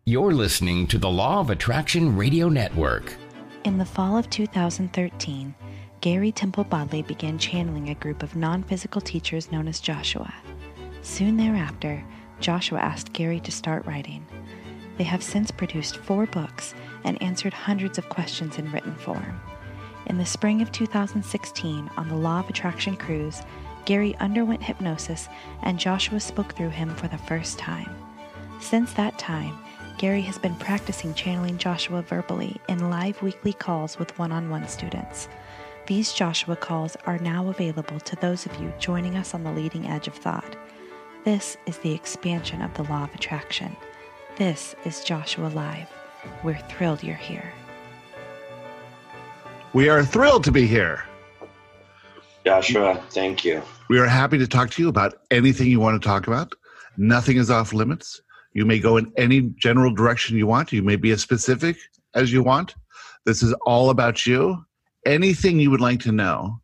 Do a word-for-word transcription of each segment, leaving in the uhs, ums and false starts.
You're listening to the Law of Attraction Radio Network. In the fall of two thousand thirteen, Gary Temple Bodley began channeling a group of non-physical teachers known as Joshua. Soon thereafter, Joshua asked Gary to start writing. They have since produced four books and answered hundreds of questions in written form. In the spring of two thousand sixteen, on the Law of Attraction cruise, Gary underwent hypnosis and Joshua spoke through him for the first time. Since that time, Gary has been practicing channeling Joshua verbally in live weekly calls with one-on-one students. These Joshua calls are now available to those of you joining us on the leading edge of thought. This is the expansion of the Law of Attraction. This is Joshua Live. We're thrilled you're here. We are thrilled to be here. Joshua, thank you. We are happy to talk to you about anything you want to talk about. Nothing is off limits. You may go in any general direction you want. You may be as specific as you want. This is all about you. Anything you would like to know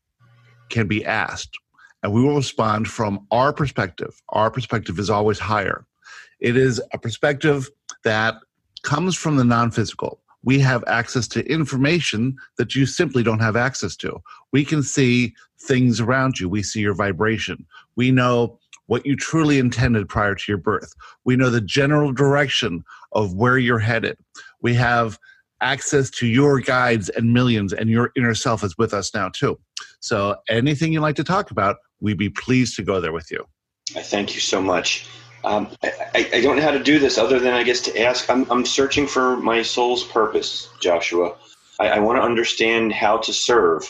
can be asked, and we will respond from our perspective. Our perspective is always higher. It is a perspective that comes from the non-physical. We have access to information that you simply don't have access to. We can see things around you. We see your vibration. We know what you truly intended prior to your birth. We know the general direction of where you're headed. We have access to your guides and millions, and your inner self is with us now too. So anything you'd like to talk about, we'd be pleased to go there with you. I thank you so much. Um, I, I don't know how to do this other than, I guess, to ask. I'm, I'm searching for my soul's purpose, Joshua. I, I want to understand how to serve.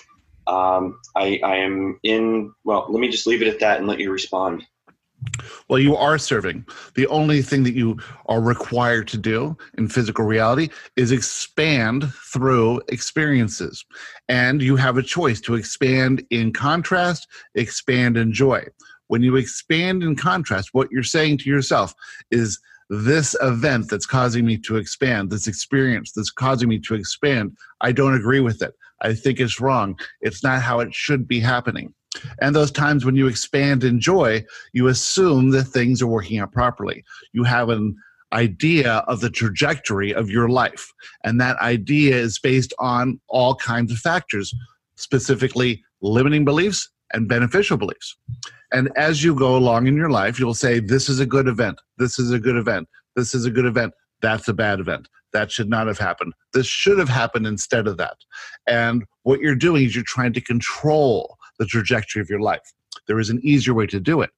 Um, I, I am in, well, let me just leave it at that and let you respond. Well, you are serving. The only thing that you are required to do in physical reality is expand through experiences. And you have a choice to expand in contrast, expand in joy. When you expand in contrast, what you're saying to yourself is, this event that's causing me to expand, this experience that's causing me to expand, I don't agree with it. I think it's wrong. It's not how it should be happening. And those times when you expand in joy, you assume that things are working out properly. You have an idea of the trajectory of your life. And that idea is based on all kinds of factors, specifically limiting beliefs and beneficial beliefs. And as you go along in your life, you'll say, this is a good event. This is a good event. This is a good event. That's a bad event. That should not have happened. This should have happened instead of that. And what you're doing is you're trying to control the trajectory of your life. There is an easier way to do it.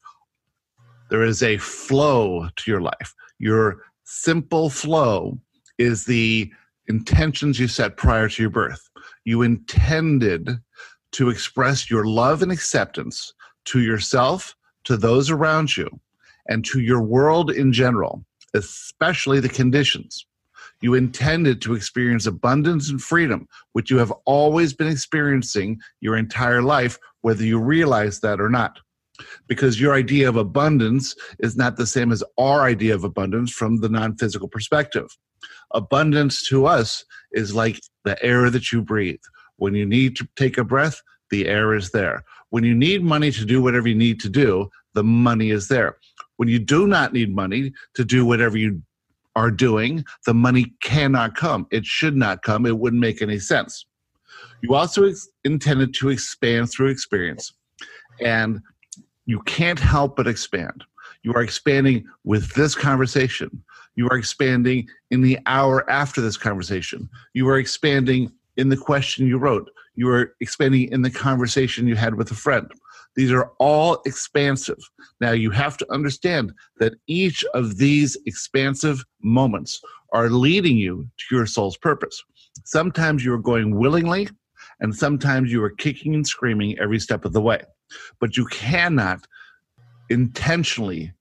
There is a flow to your life. Your simple flow is the intentions you set prior to your birth. You intended to express your love and acceptance to yourself, to those around you, and to your world in general, especially the conditions. You intended to experience abundance and freedom, which you have always been experiencing your entire life, whether you realize that or not. Because your idea of abundance is not the same as our idea of abundance from the non-physical perspective. Abundance to us is like the air that you breathe. When you need to take a breath, the air is there. When you need money to do whatever you need to do, the money is there. When you do not need money to do whatever you are doing, the money cannot come. It should not come. It wouldn't make any sense. You also ex- intended to expand through experience, and you can't help but expand. You are expanding with this conversation. You are expanding in the hour after this conversation. You are expanding in the question you wrote. You are expanding in the conversation you had with a friend. These are all expansive. Now, you have to understand that each of these expansive moments are leading you to your soul's purpose. Sometimes you are going willingly, and sometimes you are kicking and screaming every step of the way. But you cannot intentionally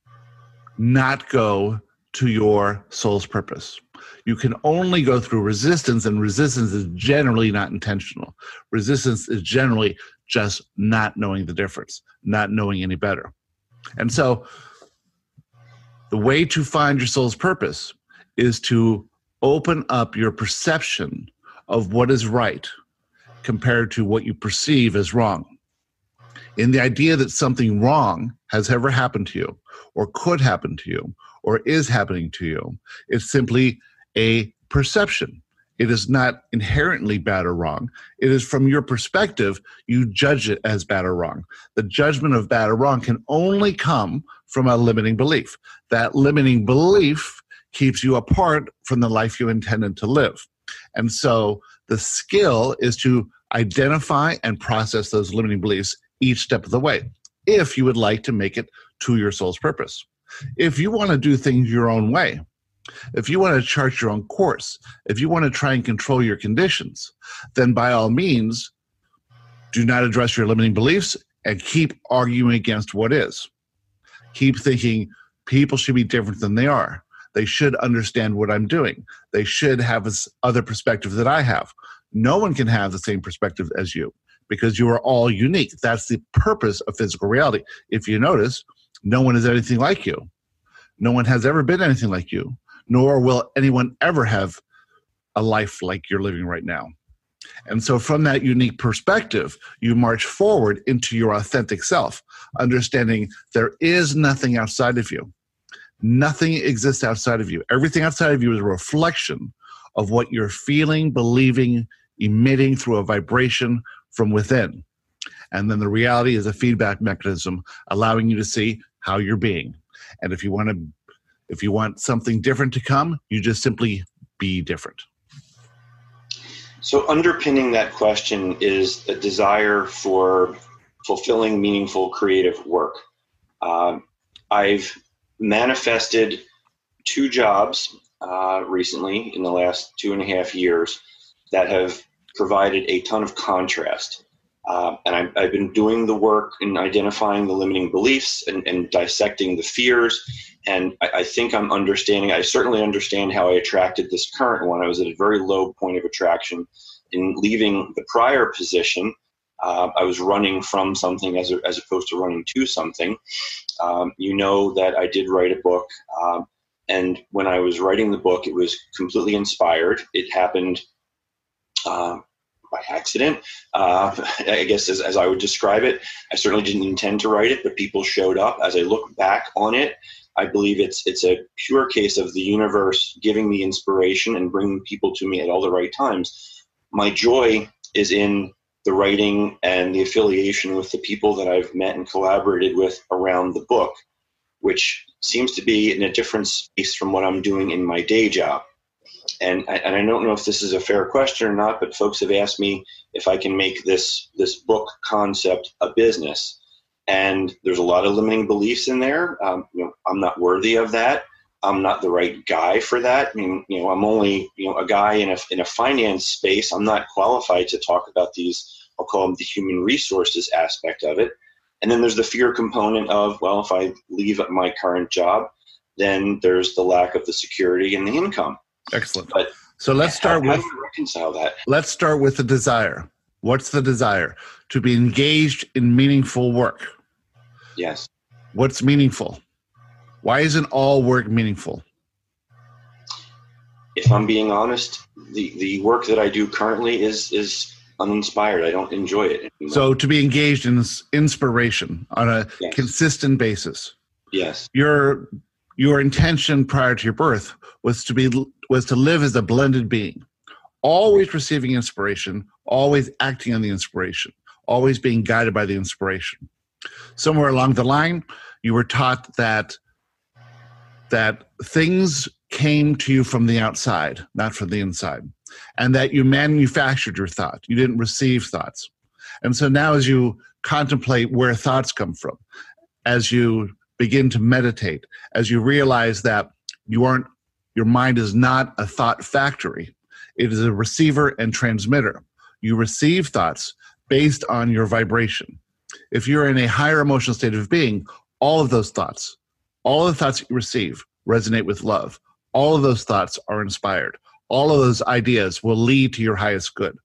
not go to your soul's purpose. You can only go through resistance, and resistance is generally not intentional. Resistance is generally just not knowing the difference, not knowing any better. And so the way to find your soul's purpose is to open up your perception of what is right compared to what you perceive as wrong. in the idea that something wrong has ever happened to you, or could happen to you, or is happening to you. It's simply a perception. It is not inherently bad or wrong. It is from your perspective, you judge it as bad or wrong. The judgment of bad or wrong can only come from a limiting belief. That limiting belief keeps you apart from the life you intended to live. And so the skill is to identify and process those limiting beliefs each step of the way, if you would like to make it to your soul's purpose. If you want to do things your own way, if you want to chart your own course, if you want to try and control your conditions, then by all means, do not address your limiting beliefs and keep arguing against what is. Keep thinking people should be different than they are. They should understand what I'm doing. They should have this other perspective that I have. No one can have the same perspective as you because you are all unique. That's the purpose of physical reality. If you notice, no one is anything like you. No one has ever been anything like you, nor will anyone ever have a life like you're living right now. And so from that unique perspective, you march forward into your authentic self, understanding there is nothing outside of you. Nothing exists outside of you. Everything outside of you is a reflection of what you're feeling, believing, emitting through a vibration from within. And then the reality is a feedback mechanism allowing you to see how you're being. And if you want to, if you want something different to come, you just simply be different. So underpinning that question is a desire for fulfilling meaningful creative work. Um, I've manifested two jobs uh, recently in the last two and a half years that have provided a ton of contrast. Uh, and I've, I've been doing the work in identifying the limiting beliefs and, and dissecting the fears. And I, I think I'm understanding, I certainly understand how I attracted this current one. I was at a very low point of attraction. In leaving the prior position, uh, I was running from something as, a, as opposed to running to something. Um, you know that I did write a book. Um, and when I was writing the book, it was completely inspired. It happened uh, by accident, uh, I guess as, as I would describe it. I certainly didn't intend to write it, but people showed up. As I look back on it, I believe it's it's a pure case of the universe giving me inspiration and bringing people to me at all the right times. My joy is in the writing and the affiliation with the people that I've met and collaborated with around the book, which seems to be in a different space from what I'm doing in my day job. And I, and I don't know if this is a fair question or not, but folks have asked me if I can make this, this book concept a business. And there's a lot of limiting beliefs in there. Um, you know, I'm not worthy of that. I'm not the right guy for that. I mean, you know, I'm only, you know, a guy in a, in a finance space. I'm not qualified to talk about these, I'll call them the human resources aspect of it. And then there's the fear component of, well, if I leave my current job, then there's the lack of the security and the income. Excellent. But so let's start how, with, how do you reconcile that? Let's start with the desire. What's the desire? To be engaged in meaningful work. Yes. What's meaningful? Why isn't all work meaningful? If I'm being honest, the, the work that I do currently is is uninspired. I don't enjoy it anymore. So to be engaged in inspiration on a Yes. consistent basis. Yes. Your your intention prior to your birth was to be was to live as a blended being, always receiving inspiration, always acting on the inspiration, always being guided by the inspiration. Somewhere along the line, you were taught that that things came to you from the outside, not from the inside, and that you manufactured your thought. You didn't receive thoughts. And so now as you contemplate where thoughts come from, as you begin to meditate, as you realize that you aren't, your mind is not a thought factory, it is a receiver and transmitter. You receive thoughts based on your vibration. If you're in a higher emotional state of being, all of those thoughts, all of the thoughts that you receive resonate with love. All of those thoughts are inspired. All of those ideas will lead to your highest good.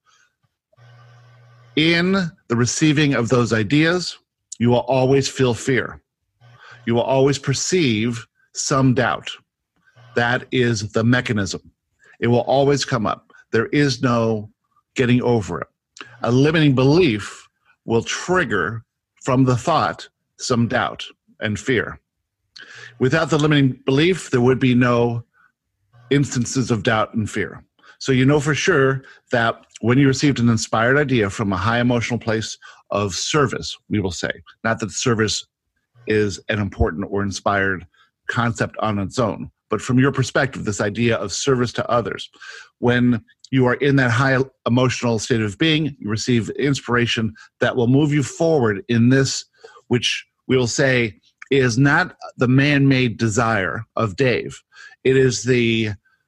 In the receiving of those ideas, you will always feel fear. You will always perceive some doubt. That is the mechanism. It will always come up. There is no getting over it. A limiting belief will trigger from the thought some doubt and fear. Without the limiting belief, there would be no instances of doubt and fear. So you know for sure that when you received an inspired idea from a high emotional place of service, we will say, not that service is an important or inspired concept on its own, but from your perspective, this idea of service to others. When you are in that high emotional state of being, you receive inspiration that will move you forward in this, which we will say is not the man-made desire of Dave. It is the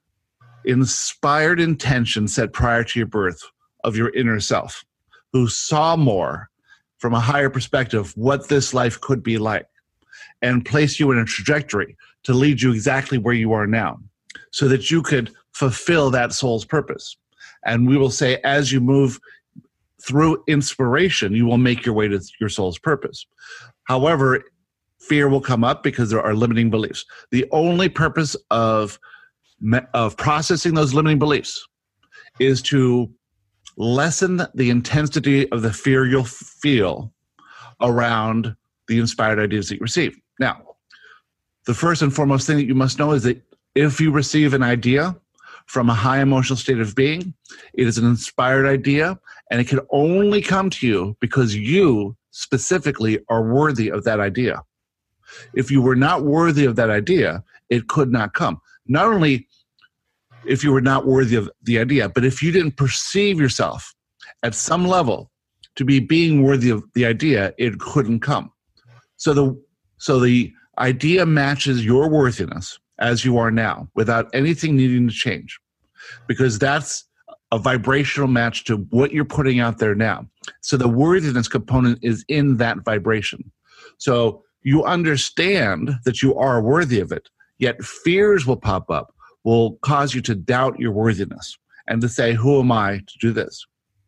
inspired intention set prior to your birth of your inner self, who saw more from a higher perspective what this life could be like, and place you in a trajectory to lead you exactly where you are now, so that you could fulfill that soul's purpose. And we will say, as you move through inspiration, you will make your way to your soul's purpose. However, fear will come up because there are limiting beliefs. The only purpose of, of processing those limiting beliefs is to lessen the intensity of the fear you'll feel around the inspired ideas that you receive. Now, the first and foremost thing that you must know is that if you receive an idea from a high emotional state of being, it is an inspired idea, and it can only come to you because you specifically are worthy of that idea. If you were not worthy of that idea, it could not come. Not only if you were not worthy of the idea, but if you didn't perceive yourself at some level to be being worthy of the idea, it couldn't come. So the so the idea matches your worthiness as you are now, without anything needing to change, because that's a vibrational match to what you're putting out there now. So the worthiness component is in that vibration. So you understand that you are worthy of it, yet fears will pop up, will cause you to doubt your worthiness and to say, who am I to do this?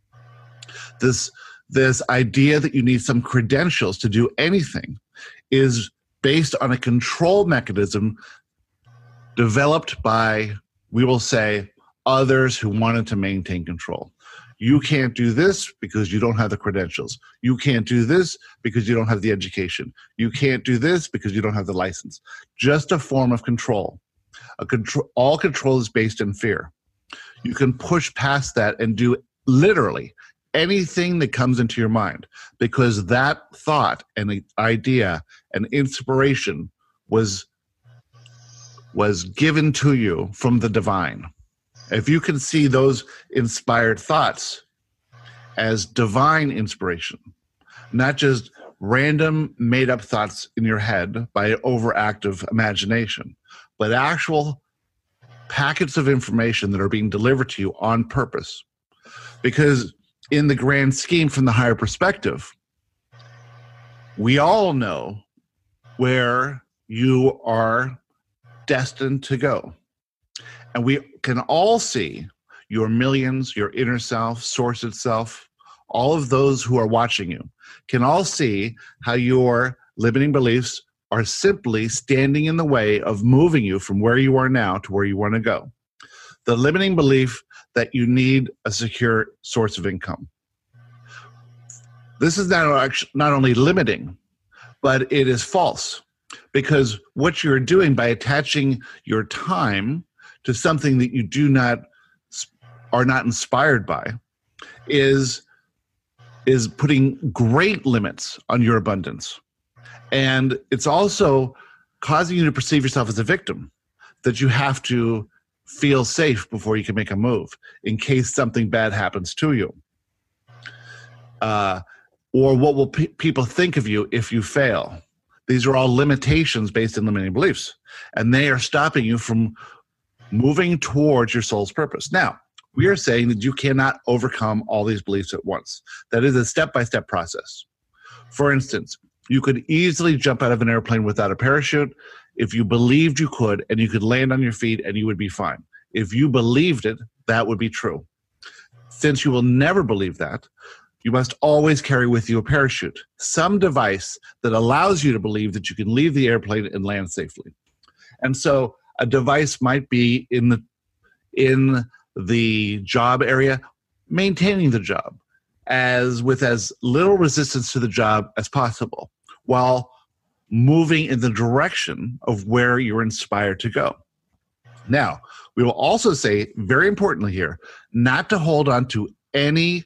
This, this idea that you need some credentials to do anything is based on a control mechanism developed by, we will say, others who wanted to maintain control. You can't do this because you don't have the credentials. You can't do this because you don't have the education. You can't do this because you don't have the license. Just a form of control. A control, all control is based in fear. You can push past that and do literally anything that comes into your mind, because that thought and the idea and inspiration was, was given to you from the divine. If you can see those inspired thoughts as divine inspiration, not just random made-up thoughts in your head by overactive imagination, but actual packets of information that are being delivered to you on purpose. Because in the grand scheme, from the higher perspective, we all know where you are destined to go. And we can all see your millions, your inner self, source itself, all of those who are watching you can all see how your limiting beliefs are simply standing in the way of moving you from where you are now to where you want to go. The limiting belief that you need a secure source of income. This is not, not only limiting, but it is false, because what you're doing by attaching your time to something that you do not, are not inspired by, is, is putting great limits on your abundance. And it's also causing you to perceive yourself as a victim, that you have to feel safe before you can make a move in case something bad happens to you. Uh, or what will pe- people think of you if you fail? These are all limitations based on limiting beliefs, and they are stopping you from moving towards your soul's purpose. Now, we are saying that you cannot overcome all these beliefs at once. That is a step-by-step process. For instance, you could easily jump out of an airplane without a parachute if you believed you could, and you could land on your feet and you would be fine. If you believed it, that would be true. Since you will never believe that, you must always carry with you a parachute, some device that allows you to believe that you can leave the airplane and land safely. And so a device might be in the, in the job area, maintaining the job. as with as little resistance to the job as possible, while moving in the direction of where you're inspired to go. Now, we will also say, very importantly here, not to hold on to any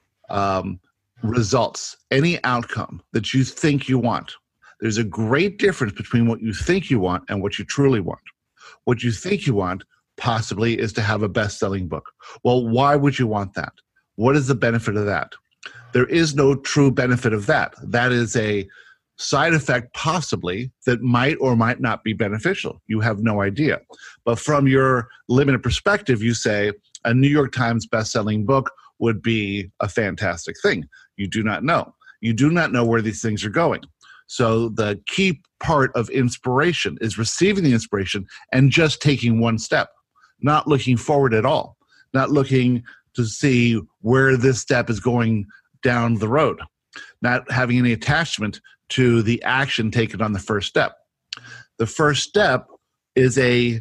um, results, any outcome that you think you want. There's a great difference between what you think you want and what you truly want. What you think you want possibly is to have a best-selling book. Well, why would you want that? What is the benefit of that? There is no true benefit of that. That is a side effect possibly that might or might not be beneficial. You have no idea. But from your limited perspective, you say a New York Times best-selling book would be a fantastic thing. You do not know. You do not know where these things are going. So the key part of inspiration is receiving the inspiration and just taking one step, not looking forward at all, not looking to see where this step is going down the road, not having any attachment to the action taken on the first step. The first step is a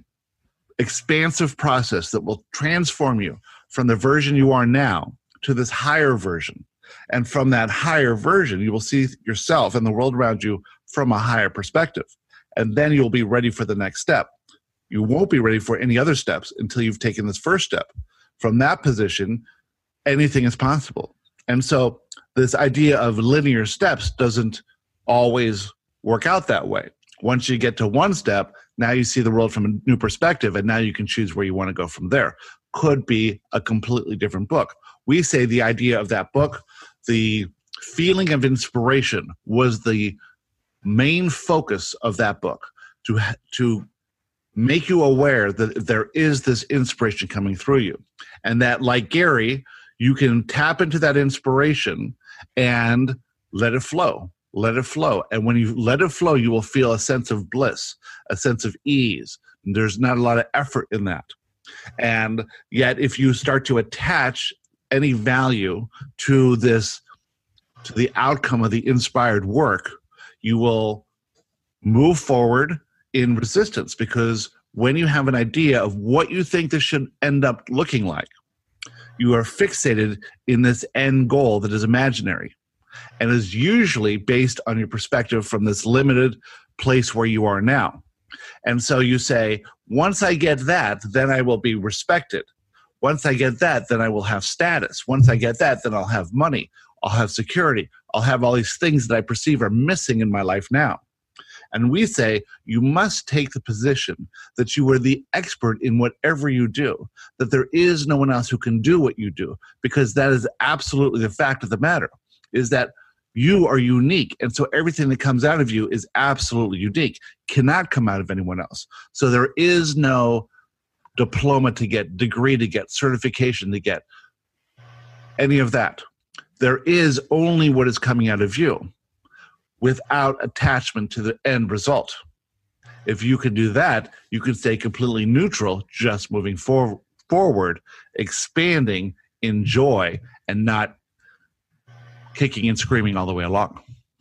expansive process that will transform you from the version you are now to this higher version. And from that higher version, you will see yourself and the world around you from a higher perspective. And then you'll be ready for the next step. You won't be ready for any other steps until you've taken this first step. From that position, anything is possible. And so this idea of linear steps doesn't always work out that way. Once you get to one step, now you see the world from a new perspective, and now you can choose where you want to go from there. Could be a completely different book. We say the idea of that book, the feeling of inspiration was the main focus of that book, to, to make you aware that there is this inspiration coming through you. And that, like Gary, you can tap into that inspiration and let it flow. Let it flow. And when you let it flow, you will feel a sense of bliss, a sense of ease. There's not a lot of effort in that. And yet, if you start to attach any value to this, to the outcome of the inspired work, you will move forward in resistance, because when you have an idea of what you think this should end up looking like, you are fixated in this end goal that is imaginary and is usually based on your perspective from this limited place where you are now. And so you say, once I get that, then I will be respected. Once I get that, then I will have status. Once I get that, then I'll have money. I'll have security. I'll have all these things that I perceive are missing in my life now. And we say you must take the position that you are the expert in whatever you do, that there is no one else who can do what you do, because that is absolutely the fact of the matter, is that you are unique. And so everything that comes out of you is absolutely unique, cannot come out of anyone else. So there is no diploma to get, degree to get, certification to get, any of that. There is only what is coming out of you, without attachment to the end result. If you can do that, you can stay completely neutral, just moving for, forward, expanding in joy, and not kicking and screaming all the way along.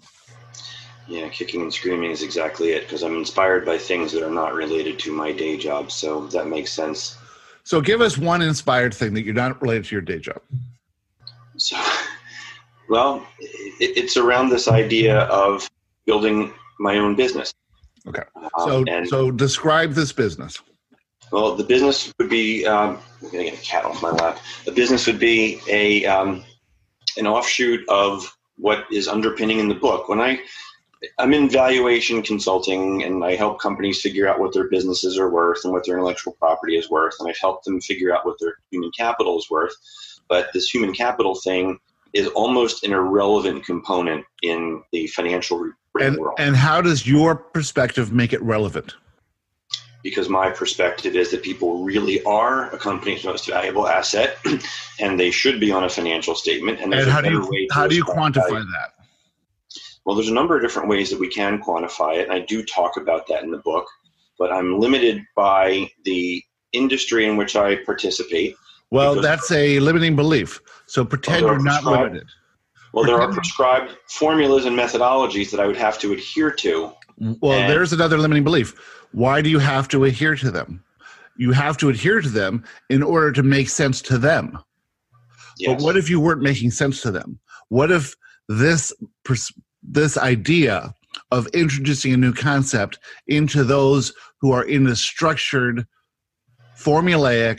Yeah, kicking and screaming is exactly it, because I'm inspired by things that are not related to my day job, so that makes sense. So give us one inspired thing that you're not related to your day job. So, well, it, it's around this idea of building my own business. Okay. So, um, and, so describe this business. Well, the business would be, um, I'm going to get a cat off my lap. The business would be a um, an offshoot of what is underpinning in the book. When I, I'm in valuation consulting, and I help companies figure out what their businesses are worth and what their intellectual property is worth, and I've helped them figure out what their human capital is worth. But this human capital thing is almost an irrelevant component in the financial and, world. And how does your perspective make it relevant? Because my perspective is that people really are a company's most valuable asset, and they should be on a financial statement. And, and how do you, how do you quantify value. that? Well, there's a number of different ways that we can quantify it, and I do talk about that in the book, but I'm limited by the industry in which I participate. Well, that's a limiting belief. So pretend well, you're not limited. Well, pretend. there are prescribed formulas and methodologies that I would have to adhere to. Well, and there's another limiting belief. Why do you have to adhere to them? You have to adhere to them in order to make sense to them. Yes. But what if you weren't making sense to them? What if this pers- this idea of introducing a new concept into those who are in a structured, formulaic,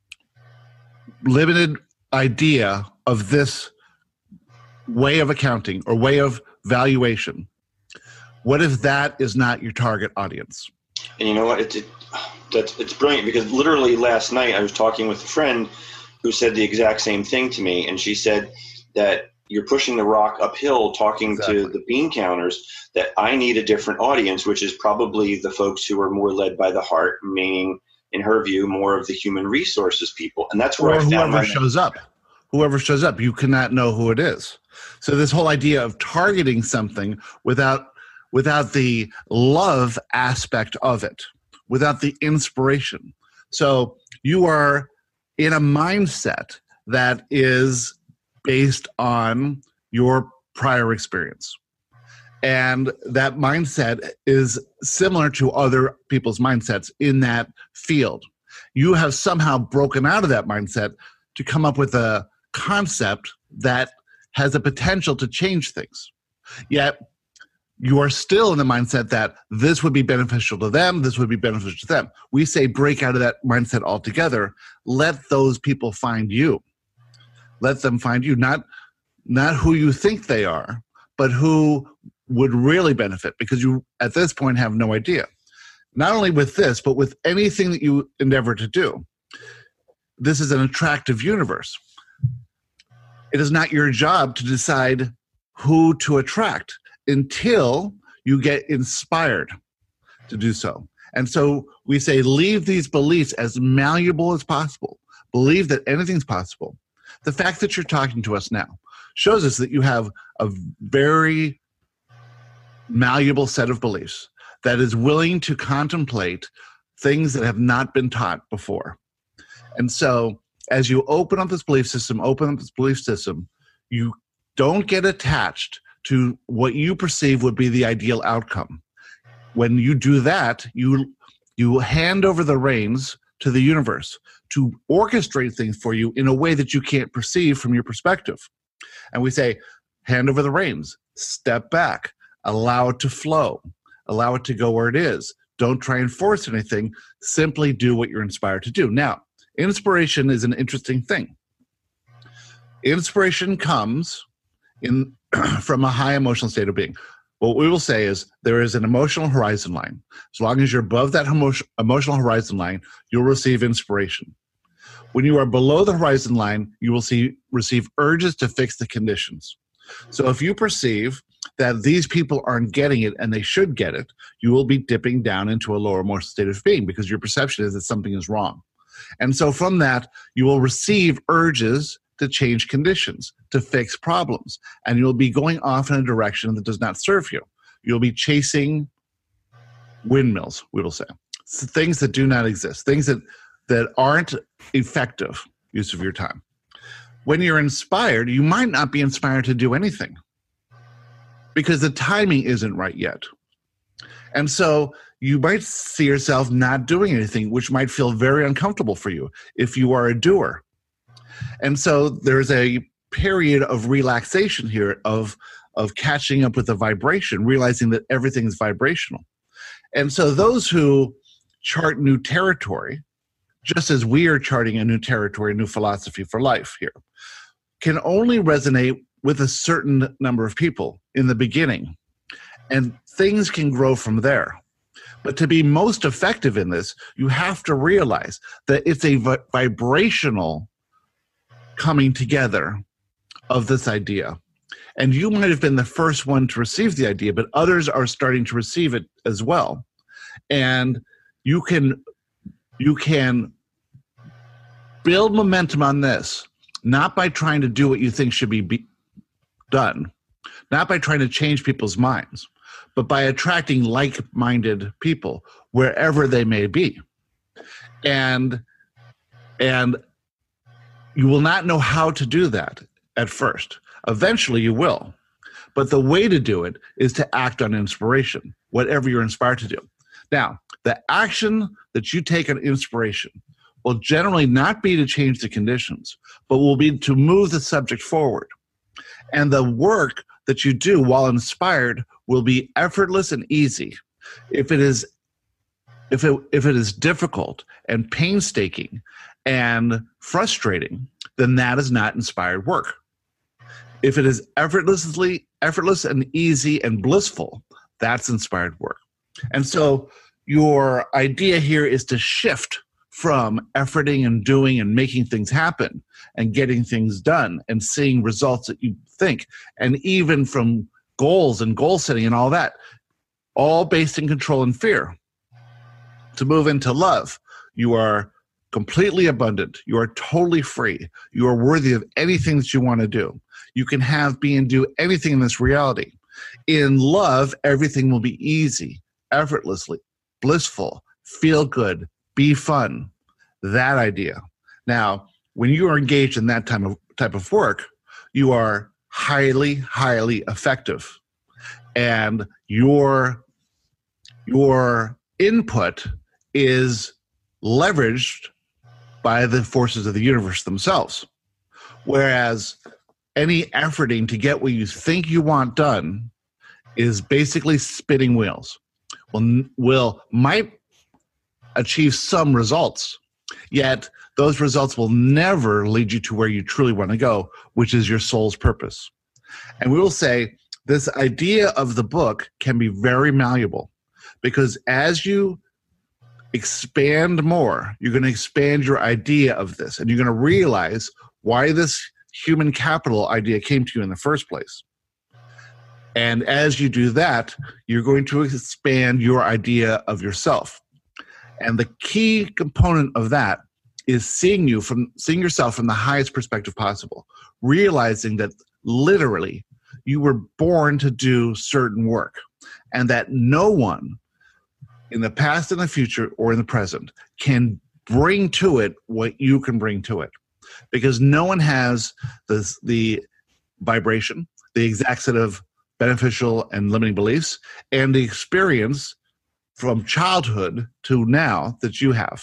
limited idea of this way of accounting or way of valuation, what if that is not your target audience? And you know what? It's it, that's it's brilliant, because literally last night I was talking with a friend who said the exact same thing to me, and she said that you're pushing the rock uphill talking Exactly. to the bean counters, that I need a different audience, which is probably the folks who are more led by the heart, meaning, in her view, more of the human resources people. And that's where Or I found whoever my shows up. Whoever shows up, you cannot know who it is. So this whole idea of targeting something without without the love aspect of it, without the inspiration. So you are in a mindset that is based on your prior experience. And that mindset is similar to other people's mindsets in that field. You have somehow broken out of that mindset to come up with a concept that has the potential to change things. Yet you are still in the mindset that this would be beneficial to them, this would be beneficial to them. We say break out of that mindset altogether. Let those people find you. Let them find you, not, not who you think they are, but who would really benefit, because you, at this point, have no idea. Not only with this, but with anything that you endeavor to do. This is an attractive universe. It is not your job to decide who to attract until you get inspired to do so. And so we say, leave these beliefs as malleable as possible. Believe that anything's possible. The fact that you're talking to us now shows us that you have a very malleable set of beliefs that is willing to contemplate things that have not been taught before. And so as you open up this belief system, open up this belief system, you don't get attached to what you perceive would be the ideal outcome. When you do that, you you hand over the reins to the universe to orchestrate things for you in a way that you can't perceive from your perspective. And we say, hand over the reins, step back, allow it to flow, allow it to go where it is. Don't try and force anything, simply do what you're inspired to do. Now, inspiration is an interesting thing. Inspiration comes in from a high emotional state of being. What we will say is there is an emotional horizon line. As long as you're above that emotion, emotional horizon line, you'll receive inspiration. When you are below the horizon line, you will see receive urges to fix the conditions. So if you perceive that these people aren't getting it and they should get it, you will be dipping down into a lower emotional state of being, because your perception is that something is wrong. And so from that, you will receive urges to change conditions, to fix problems, and you'll be going off in a direction that does not serve you. You'll be chasing windmills, we will say, so things that do not exist, things that, that aren't effective use of your time. When you're inspired, you might not be inspired to do anything because the timing isn't right yet. And so you might see yourself not doing anything, which might feel very uncomfortable for you if you are a doer. And so there's a period of relaxation here, of, of catching up with the vibration, realizing that everything is vibrational. And so those who chart new territory, just as we are charting a new territory, a new philosophy for life here, can only resonate with a certain number of people in the beginning. And things can grow from there. But to be most effective in this, you have to realize that it's a vi- vibrational coming together of this idea. And you might have been the first one to receive the idea, but others are starting to receive it as well. And you can, you can build momentum on this, not by trying to do what you think should be, be done, not by trying to change people's minds, but by attracting like-minded people wherever they may be. And, and you will not know how to do that at first. Eventually you will. But the way to do it is to act on inspiration, whatever you're inspired to do. Now, the action that you take on inspiration will generally not be to change the conditions, but will be to move the subject forward. And the work that you do while inspired will be effortless and easy. If it is if it if it is difficult and painstaking and frustrating, then that is not inspired work. If it is effortlessly effortless and easy and blissful, that's inspired work. And so your idea here is to shift from efforting and doing and making things happen and getting things done and seeing results that you think, and even from goals and goal setting and all that, all based in control and fear. To move into love, you are completely abundant. You are totally free. You are worthy of anything that you want to do. You can have, be, and do anything in this reality. In love, everything will be easy, effortlessly, blissful, feel good, be fun. That idea. Now, when you are engaged in that type of type of work, you are highly, highly effective. And your, your input is leveraged by the forces of the universe themselves. Whereas any efforting to get what you think you want done is basically spinning wheels. Will, will might achieve some results, yet those results will never lead you to where you truly want to go, which is your soul's purpose. And we will say this idea of the book can be very malleable, because as you expand more, you're going to expand your idea of this, and you're going to realize why this human capital idea came to you in the first place. And as you do that, you're going to expand your idea of yourself. And the key component of that is seeing you from seeing yourself from the highest perspective possible, realizing that literally you were born to do certain work, and that no one in the past, in the future, or in the present can bring to it what you can bring to it. Because no one has this, the vibration, the exact set of beneficial and limiting beliefs, and the experience from childhood to now that you have.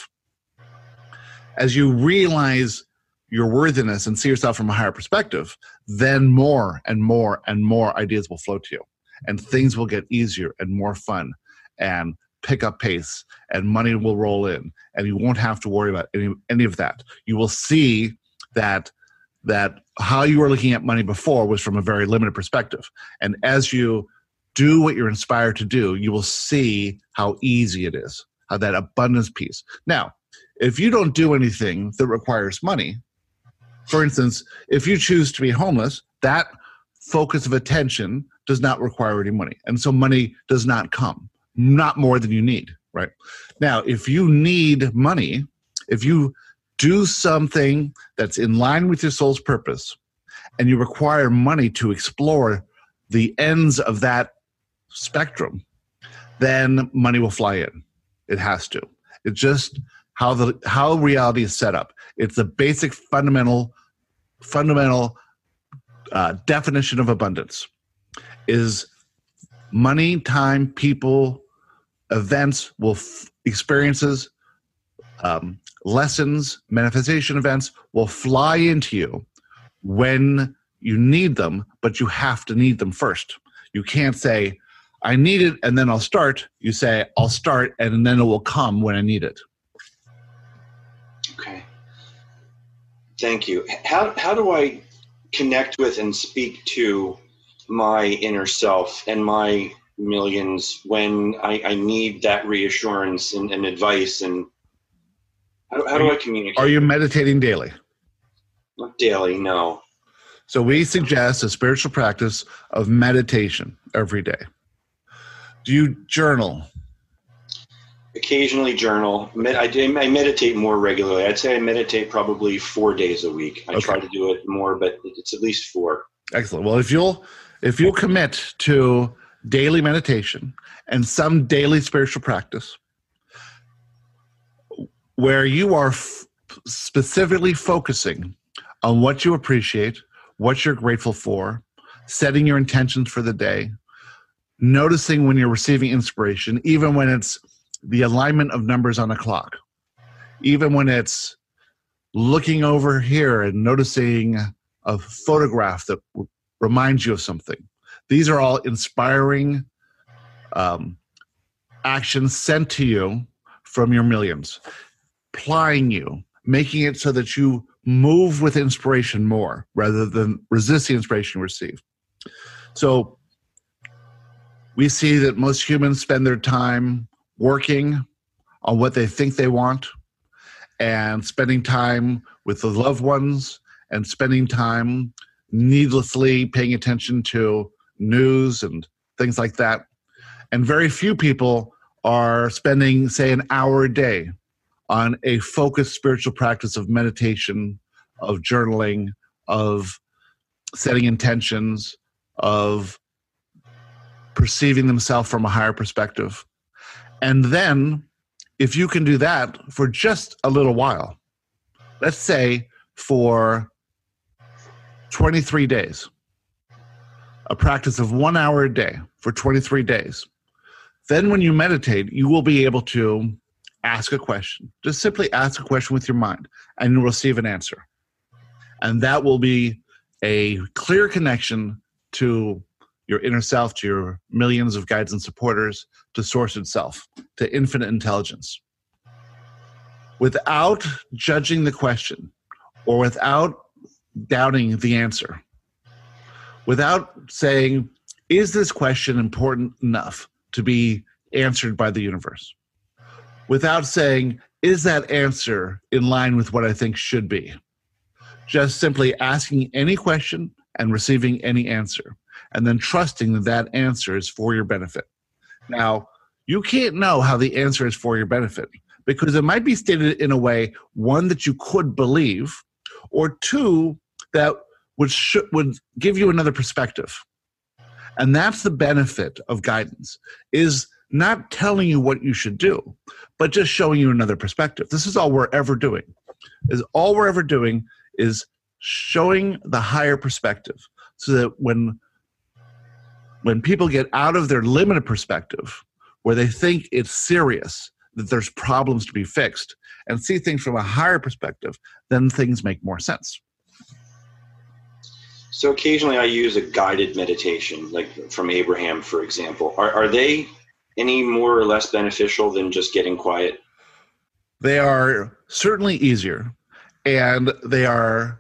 As you realize your worthiness and see yourself from a higher perspective, then more and more and more ideas will flow to you, and things will get easier and more fun and pick up pace, and money will roll in, and you won't have to worry about any, any of that. You will see that that how you were looking at money before was from a very limited perspective. And as you do what you're inspired to do, you will see how easy it is, how that abundance piece. Now, if you don't do anything that requires money, for instance, if you choose to be homeless, that focus of attention does not require any money. And so money does not come, not more than you need, right? Now, if you need money, if you do something that's in line with your soul's purpose, and you require money to explore the ends of that spectrum, then money will fly in. It has to. It's just how the how reality is set up. It's the basic fundamental fundamental uh, definition of abundance is money, time, people, events, will f- experiences, um, lessons, manifestation events will fly into you when you need them, but you have to need them first. You can't say, I need it and then I'll start. You say, I'll start and then it will come when I need it. Okay. Thank you. How how do I connect with and speak to my inner self and my millions when I, I need that reassurance and, and advice? And how, how do I communicate? Are you meditating daily? Not daily, no. So we suggest a spiritual practice of meditation every day. Do you journal? Occasionally journal. I, I meditate more regularly. I'd say I meditate probably four days a week. I okay. try to do it more, but it's at least four. Excellent. Well, if you'll if you'll commit to daily meditation and some daily spiritual practice where you are f- specifically focusing on what you appreciate, what you're grateful for, setting your intentions for the day, noticing when you're receiving inspiration, even when it's the alignment of numbers on a clock. even when it's looking over here and noticing a photograph that w- reminds you of something. These are all inspiring um, actions sent to you from your millions, plying you, making it so that you move with inspiration more rather than resist the inspiration you receive. So we see that most humans spend their time working on what they think they want and spending time with the loved ones and spending time needlessly paying attention to news and things like that. And very few people are spending, say, an hour a day on a focused spiritual practice of meditation, of journaling, of setting intentions, of perceiving themselves from a higher perspective. And then, if you can do that for just a little while, let's say for twenty-three days, a practice of one hour a day for twenty-three days, then when you meditate, you will be able to ask a question. Just simply ask a question with your mind, and you'll receive an answer. And that will be a clear connection to your inner self, to your millions of guides and supporters, to Source itself, to infinite intelligence. Without judging the question or without doubting the answer, without saying, is this question important enough to be answered by the universe? Without saying, is that answer in line with what I think should be? Just simply asking any question and receiving any answer, and then trusting that that answer is for your benefit. Now, you can't know how the answer is for your benefit because it might be stated in a way, one, that you could believe, or two, that would sh- would give you another perspective. And that's the benefit of guidance, is not telling you what you should do, but just showing you another perspective. This is all we're ever doing. Is all we're ever doing is showing the higher perspective, so that when when people get out of their limited perspective, where they think it's serious, that there's problems to be fixed, and see things from a higher perspective, then things make more sense. So occasionally I use a guided meditation, like from Abraham, for example. Are, are they any more or less beneficial than just getting quiet? They are certainly easier, and they are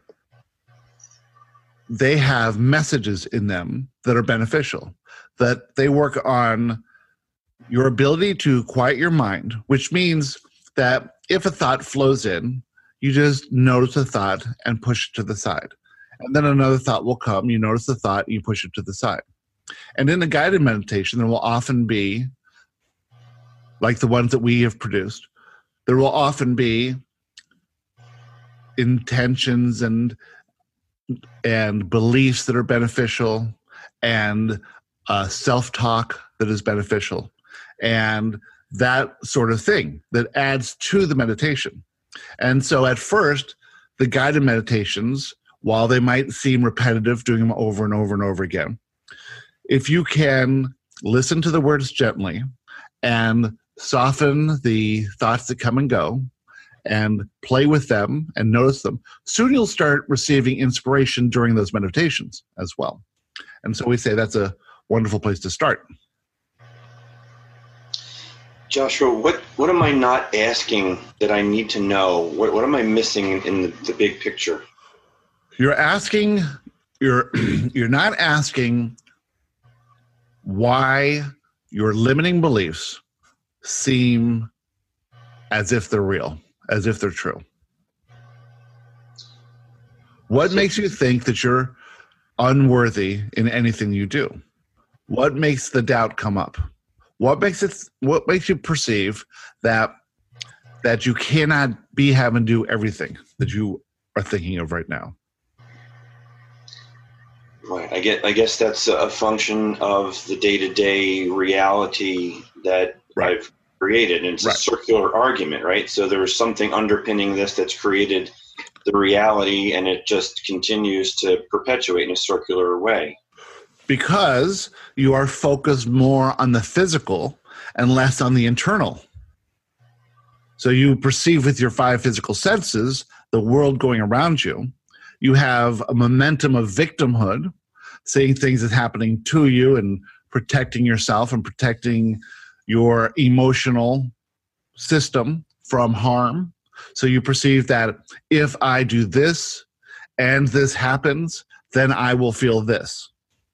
they have messages in them that are beneficial, that they work on your ability to quiet your mind, which means that if a thought flows in, you just notice the thought and push it to the side. And then another thought will come, you notice the thought, and you push it to the side. And in a guided meditation, there will often be, like the ones that we have produced, there will often be intentions and and beliefs that are beneficial, and uh, self-talk that is beneficial, and that sort of thing that adds to the meditation. And so at first, the guided meditations, while they might seem repetitive, doing them over and over and over again, if you can listen to the words gently and soften the thoughts that come and go and play with them and notice them, soon you'll start receiving inspiration during those meditations as well. And so we say that's a wonderful place to start. Joshua, what, what am I not asking that I need to know? What, what am I missing in the, the big picture? You're asking, you're you're not asking why your limiting beliefs seem as if they're real, as if they're true. What makes you think that you're unworthy in anything you do? What makes the doubt come up? What makes it? What makes you perceive that that you cannot be, have, and do everything that you are thinking of right now? Right. I get. I guess that's a function of the day-to-day reality that Right. I've created, and it's Right. a circular argument, right? So there's something underpinning this that's created the reality, and it just continues to perpetuate in a circular way. Because you are focused more on the physical and less on the internal. So you perceive with your five physical senses the world going around you. You have a momentum of victimhood, seeing things that's happening to you and protecting yourself and protecting your emotional system from harm. So you perceive that if I do this and this happens, then I will feel this.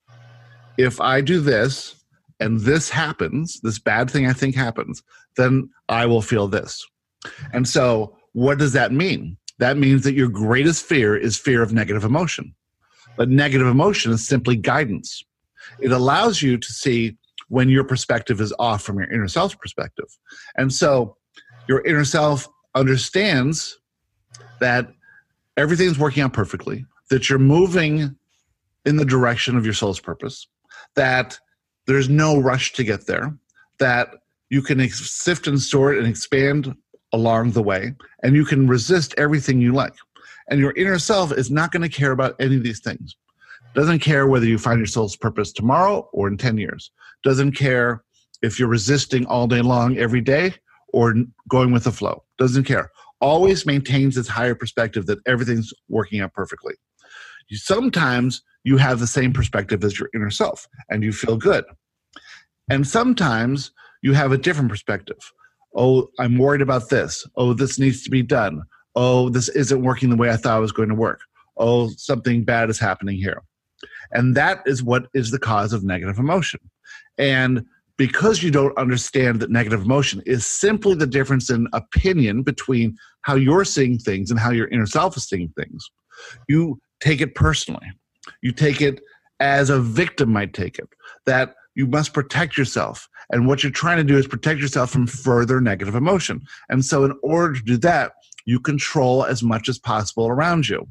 If I do this and this happens, this bad thing I think happens, then I will feel this. And so what does that mean? That means that your greatest fear is fear of negative emotion. But negative emotion is simply guidance. It allows you to see when your perspective is off from your inner self's perspective. And so your inner self understands that everything's working out perfectly, that you're moving in the direction of your soul's purpose, that there's no rush to get there, that you can ex- sift and sort and expand along the way, and you can resist everything you like. And your inner self is not going to care about any of these things. Doesn't care whether you find your soul's purpose tomorrow or in ten years. Doesn't care if you're resisting all day long every day or going with the flow. Doesn't care. Always maintains its higher perspective that everything's working out perfectly. You, sometimes you have the same perspective as your inner self and you feel good. And sometimes you have a different perspective. Oh, I'm worried about this. Oh, this needs to be done. Oh, this isn't working the way I thought it was going to work. Oh, something bad is happening here. And that is what is the cause of negative emotion. And because you don't understand that negative emotion is simply the difference in opinion between how you're seeing things and how your inner self is seeing things, you take it personally. You take it as a victim might take it, that you must protect yourself. And what you're trying to do is protect yourself from further negative emotion. And so in order to do that, you control as much as possible around you.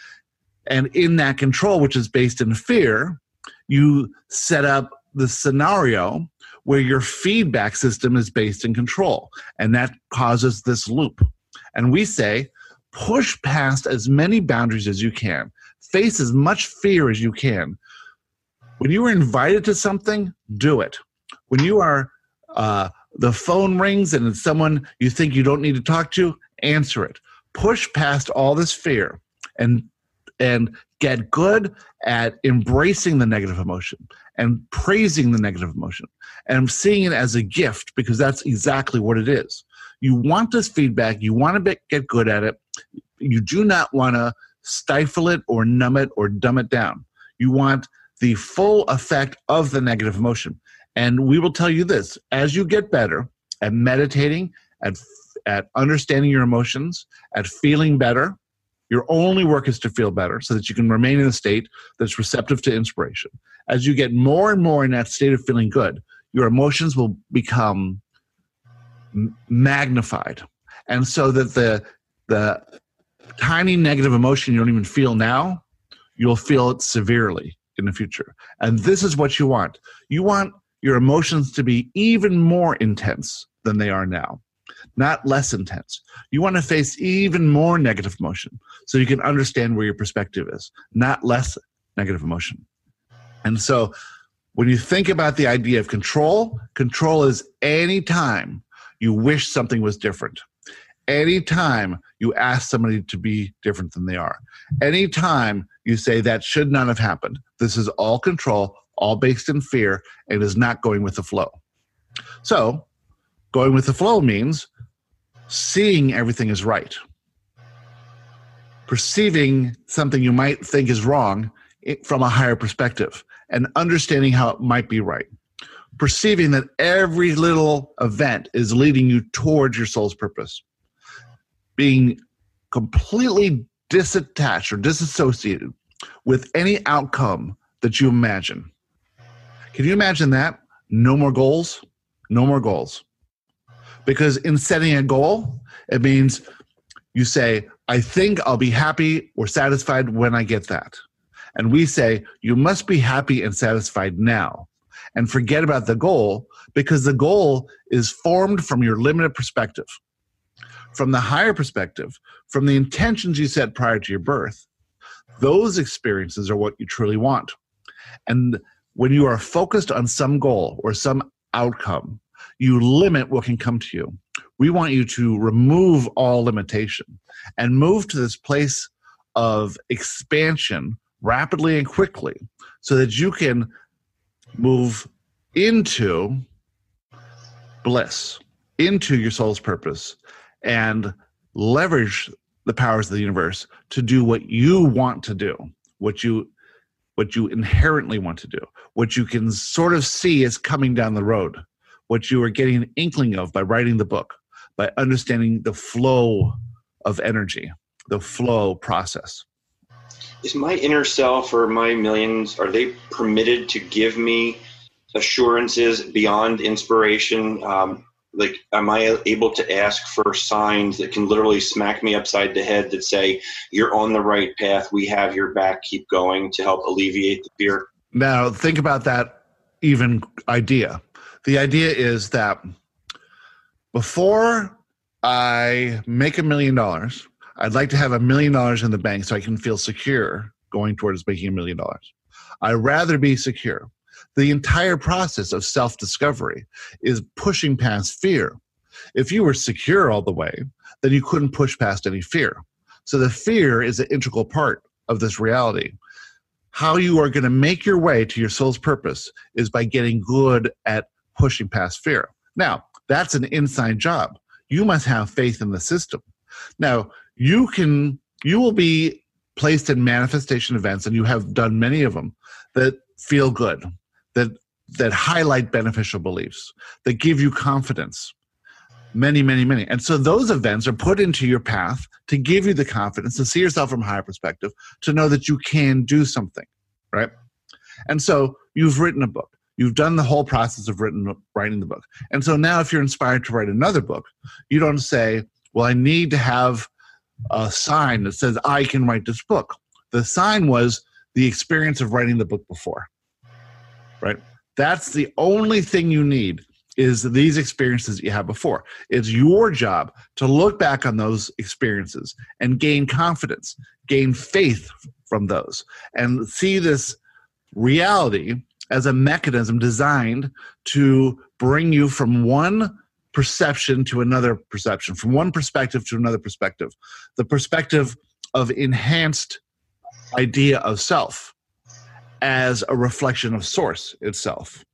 And in that control, which is based in fear, you set up the scenario where your feedback system is based in control. And that causes this loop. And we say, push past as many boundaries as you can. Face as much fear as you can. When you are invited to something, do it. When you are, uh, the phone rings and it's someone you think you don't need to talk to, answer it. Push past all this fear and and get good at embracing the negative emotion and praising the negative emotion and seeing it as a gift, because that's exactly what it is. You want this feedback. You want to be, get good at it. You do not want to stifle it or numb it or dumb it down. You want the full effect of the negative emotion. And we will tell you this, as you get better at meditating, at, at understanding your emotions, at feeling better, your only work is to feel better so that you can remain in a state that's receptive to inspiration. As you get more and more in that state of feeling good, your emotions will become m- magnified. And so that the, the tiny negative emotion you don't even feel now, you'll feel it severely in the future. And this is what you want. You want your emotions to be even more intense than they are now, not less intense. You want to face even more negative emotion so you can understand where your perspective is, not less negative emotion. And so when you think about the idea of control, control is any time you wish something was different. Anytime you ask somebody to be different than they are. Anytime you say that should not have happened. This is all control, all based in fear, and is not going with the flow. So going with the flow means seeing everything is right. Perceiving something you might think is wrong from a higher perspective and understanding how it might be right. Perceiving that every little event is leading you towards your soul's purpose. Being completely disattached or disassociated with any outcome that you imagine. Can you imagine that? No more goals? No more goals. Because in setting a goal, it means you say, I think I'll be happy or satisfied when I get that. And we say, you must be happy and satisfied now. And forget about the goal, because the goal is formed from your limited perspective. From the higher perspective, from the intentions you set prior to your birth, those experiences are what you truly want. And when you are focused on some goal or some outcome, you limit what can come to you. We want you to remove all limitation and move to this place of expansion rapidly and quickly so that you can move into bliss, into your soul's purpose, and leverage the powers of the universe to do what you want to do, what you what you inherently want to do, what you can sort of see as coming down the road, what you are getting an inkling of by writing the book, by understanding the flow of energy, the flow process. Is my inner self or my millions, are they permitted to give me assurances beyond inspiration? Um, like, am I able to ask for signs that can literally smack me upside the head that say, you're on the right path, we have your back, keep going, to help alleviate the fear? Now, think about that even idea. The idea is that before I make a million dollars, I'd like to have a million dollars in the bank so I can feel secure going towards making a million dollars. I'd rather be secure. The entire process of self-discovery is pushing past fear. If you were secure all the way, then you couldn't push past any fear. So the fear is an integral part of this reality. How you are going to make your way to your soul's purpose is by getting good at pushing past fear. Now, that's an inside job. You must have faith in the system. Now, you can, you will be placed in manifestation events, and you have done many of them, that feel good, that that highlight beneficial beliefs, that give you confidence. Many, many, many. And so those events are put into your path to give you the confidence to see yourself from a higher perspective, to know that you can do something, right? And so you've written a book. You've done the whole process of written, writing the book. And so now if you're inspired to write another book, you don't say, well, I need to have a sign that says I can write this book. The sign was the experience of writing the book before, right? That's the only thing you need, is these experiences that you had before. It's your job to look back on those experiences and gain confidence, gain faith from those, and see this reality as a mechanism designed to bring you from one perception to another perception, from one perspective to another perspective, the perspective of enhanced idea of self as a reflection of source itself.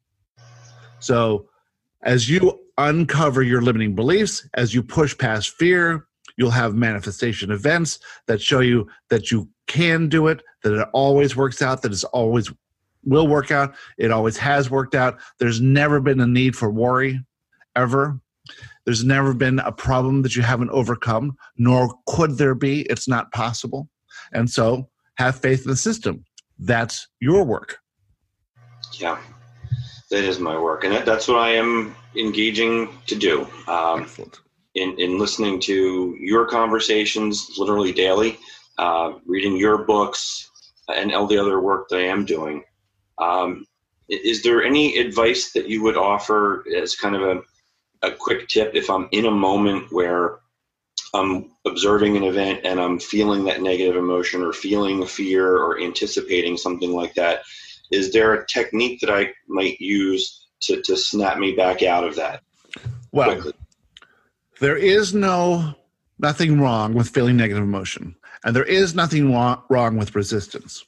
So as you uncover your limiting beliefs, as you push past fear, you'll have manifestation events that show you that you can do it, that it always works out, that it always will work out, it always has worked out. There's never been a need for worry, ever. There's never been a problem that you haven't overcome, nor could there be. It's not possible. And so have faith in the system. That's your work. Yeah, that is my work. And that, that's what I am engaging to do. Um, in, in listening to your conversations literally daily, uh, reading your books, and all the other work that I am doing. Um, is there any advice that you would offer as kind of a a quick tip if I'm in a moment where I'm observing an event and I'm feeling that negative emotion or feeling fear or anticipating something like that? Is there a technique that I might use to, to snap me back out of that? Well, quickly? There is no nothing wrong with feeling negative emotion, and there is nothing wrong, wrong with resistance.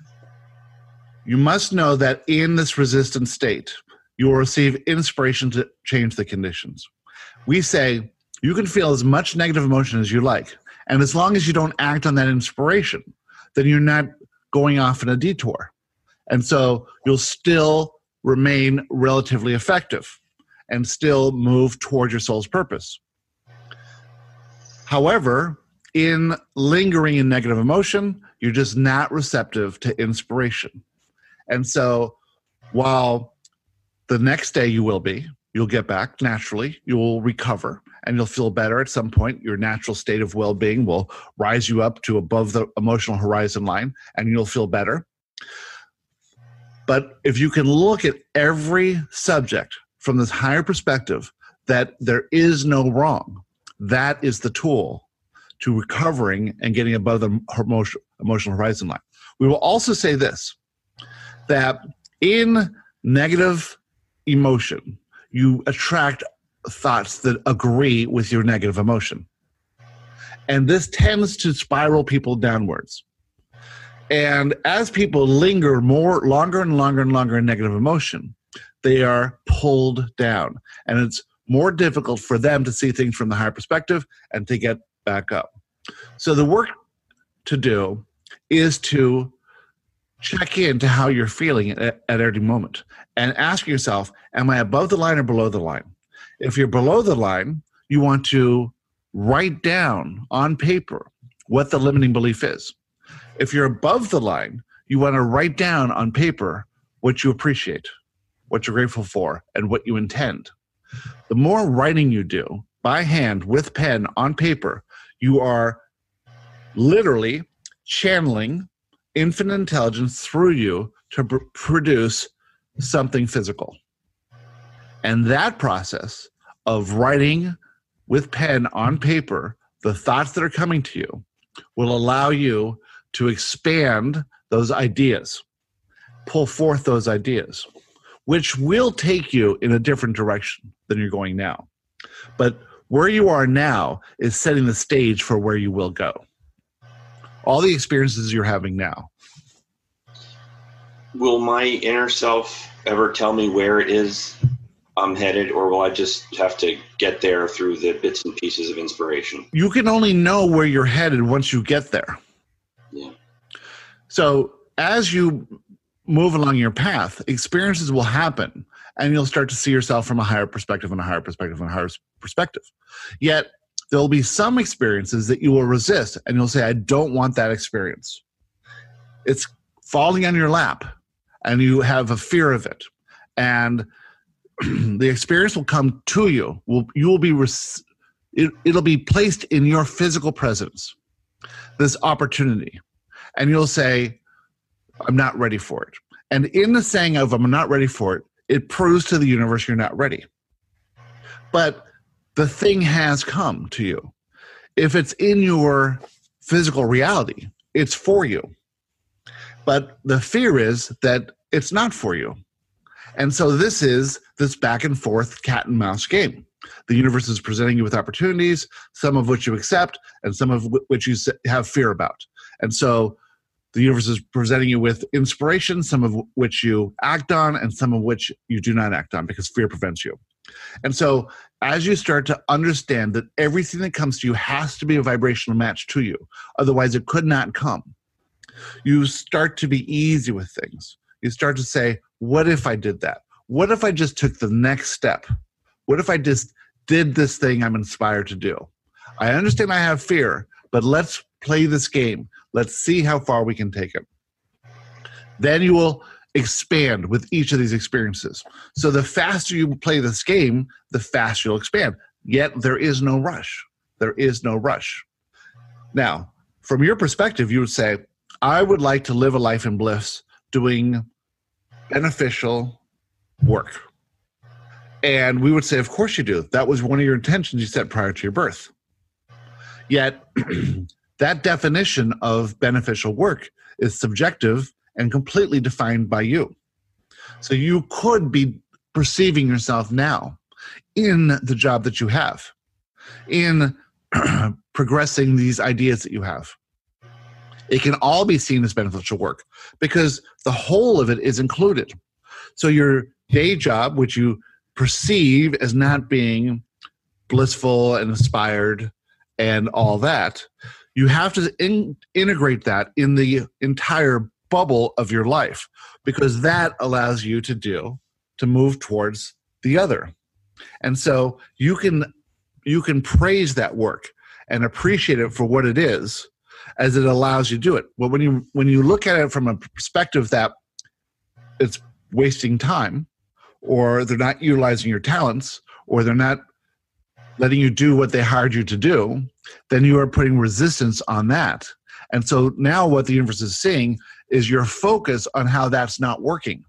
You must know that in this resistant state, you will receive inspiration to change the conditions. We say you can feel as much negative emotion as you like, and as long as you don't act on that inspiration, then you're not going off in a detour. And so you'll still remain relatively effective and still move toward your soul's purpose. However, in lingering in negative emotion, you're just not receptive to inspiration. And so while the next day you will be, you'll get back naturally, you'll recover, and you'll feel better at some point. Your natural state of well-being will rise you up to above the emotional horizon line, and you'll feel better. But if you can look at every subject from this higher perspective, that there is no wrong, that is the tool to recovering and getting above the emotional horizon line. We will also say this, that in negative emotion, you attract thoughts that agree with your negative emotion. And this tends to spiral people downwards. And as people linger more, longer and longer and longer in negative emotion, they are pulled down. And it's more difficult for them to see things from the higher perspective and to get back up. So the work to do is to check into how you're feeling at, at every moment and ask yourself, am I above the line or below the line? If you're below the line, you want to write down on paper what the limiting belief is. If you're above the line, you want to write down on paper what you appreciate, what you're grateful for, and what you intend. The more writing you do by hand with pen on paper, you are literally channeling infinite intelligence through you to pr- produce something physical. And that process of writing with pen on paper the thoughts that are coming to you will allow you to expand those ideas, pull forth those ideas, which will take you in a different direction than you're going now. But where you are now is setting the stage for where you will go. All the experiences you're having now. Will my inner self ever tell me where it is I'm headed, or will I just have to get there through the bits and pieces of inspiration? You can only know where you're headed once you get there. Yeah. So as you move along your path, experiences will happen, and you'll start to see yourself from a higher perspective and a higher perspective and a higher perspective. Yet there'll be some experiences that you will resist, and you'll say, I don't want that experience. It's falling on your lap, and you have a fear of it. And the experience will come to you. Will you will be res- it, it'll be placed in your physical presence, this opportunity, and you'll say, I'm not ready for it. And in the saying of I'm not ready for it, it proves to the universe you're not ready. But the thing has come to you. If it's in your physical reality, it's for you. But the fear is that it's not for you. And so this is this back and forth cat and mouse game. The universe is presenting you with opportunities, some of which you accept and some of which you have fear about. And so the universe is presenting you with inspiration, some of which you act on and some of which you do not act on because fear prevents you. And so as you start to understand that everything that comes to you has to be a vibrational match to you, otherwise it could not come, you start to be easy with things. You start to say, what if I did that? What if I just took the next step? What if I just did this thing I'm inspired to do? I understand I have fear, but let's play this game. Let's see how far we can take it. Then you will expand with each of these experiences. So the faster you play this game, the faster you'll expand. Yet there is no rush. There is no rush. Now, from your perspective, you would say, I would like to live a life in bliss doing beneficial work. And we would say, of course you do. That was one of your intentions you set prior to your birth. Yet that definition of beneficial work is subjective and completely defined by you. So you could be perceiving yourself now in the job that you have, in progressing these ideas that you have. It can all be seen as beneficial work because the whole of it is included. So your day job, which you perceive as not being blissful and inspired and all that, you have to in- integrate that in the entire bubble of your life because that allows you to do, to move towards the other. And so you can you can praise that work and appreciate it for what it is as it allows you to do it. But when you when you look at it from a perspective that it's wasting time, or they're not utilizing your talents, or they're not letting you do what they hired you to do, then you are putting resistance on that. And so now what the universe is seeing is your focus on how that's not working.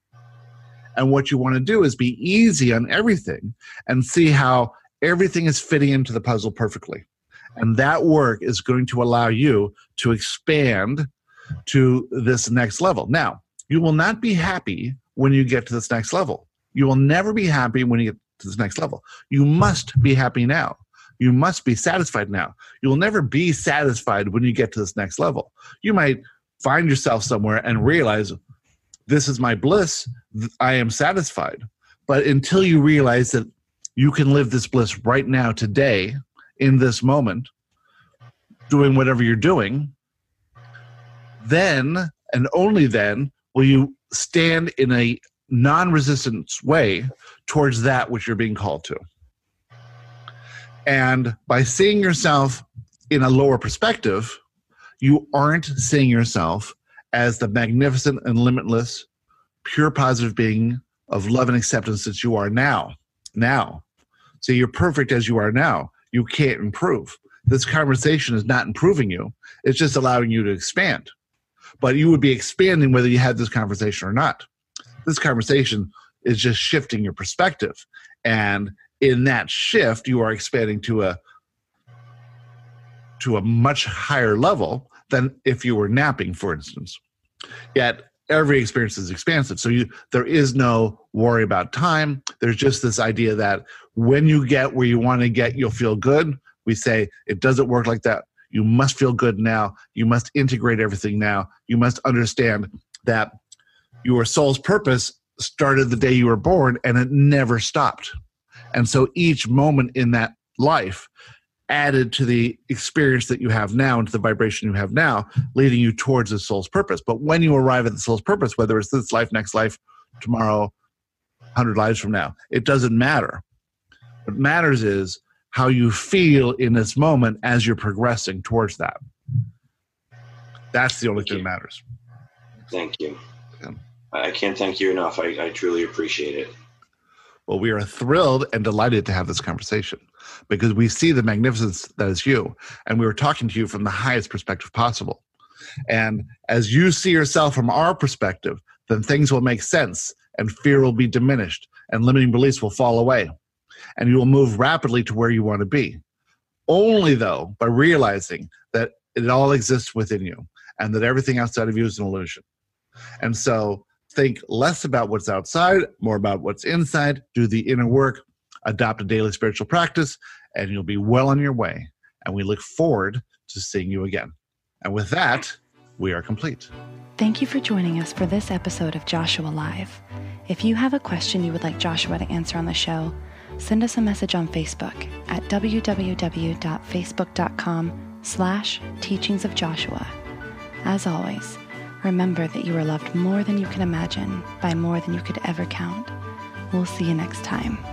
And what you want to do is be easy on everything and see how everything is fitting into the puzzle perfectly. And that work is going to allow you to expand to this next level. Now, you will not be happy when you get to this next level. You will never be happy when you get to this next level. You must be happy now. You must be satisfied now. You'll never be satisfied when you get to this next level. You might find yourself somewhere and realize, this is my bliss. I am satisfied. But until you realize that you can live this bliss right now, today, in this moment, doing whatever you're doing, then and only then will you stand in a non-resistant way towards that which you're being called to. And by seeing yourself in a lower perspective, you aren't seeing yourself as the magnificent and limitless, pure positive being of love and acceptance that you are now. Now. So you're perfect as you are now. You can't improve. This conversation is not improving you. It's just allowing you to expand. But you would be expanding whether you had this conversation or not. This conversation is just shifting your perspective. And in that shift, you are expanding to a to a much higher level than if you were napping, for instance. Yet every experience is expansive. So you, there is no worry about time. There's just this idea that when you get where you want to get, you'll feel good. We say it doesn't work like that. You must feel good now. You must integrate everything now. You must understand that your soul's purpose started the day you were born and it never stopped. And so each moment in that life added to the experience that you have now and to the vibration you have now, leading you towards the soul's purpose. But when you arrive at the soul's purpose, whether it's this life, next life, tomorrow, one hundred lives from now, it doesn't matter. What matters is how you feel in this moment as you're progressing towards that. That's the only thing that matters. Thank you. Yeah. I can't thank you enough. I, I truly appreciate it. Well, we are thrilled and delighted to have this conversation because we see the magnificence that is you, and we were talking to you from the highest perspective possible. And as you see yourself from our perspective, then things will make sense, and fear will be diminished, and limiting beliefs will fall away, and you will move rapidly to where you want to be. Only, though, by realizing that it all exists within you, and that everything outside of you is an illusion. And so think less about what's outside, more about what's inside, do the inner work, adopt a daily spiritual practice, and you'll be well on your way. And we look forward to seeing you again. And with that, we are complete. Thank you for joining us for this episode of Joshua Live. If you have a question you would like Joshua to answer on the show, send us a message on Facebook at www.facebook.com slash teachings of Joshua. As always, remember that you are loved more than you can imagine by more than you could ever count. We'll see you next time.